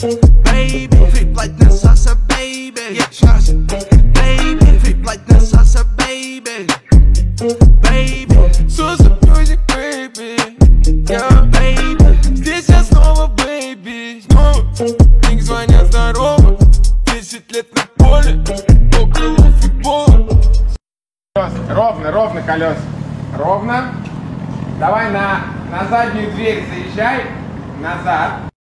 Baby, creep like Nasasa, baby. Yeah, shots. Baby, creep like Nasasa, baby. Baby, Susa music, baby. Yeah, baby. Здесь я снова, baby. Снова. Деньги звонят здорово. 10 лет на поле. Около футбола. Ровно колеса. Ровно. Давай на заднюю дверь заезжай. Назад.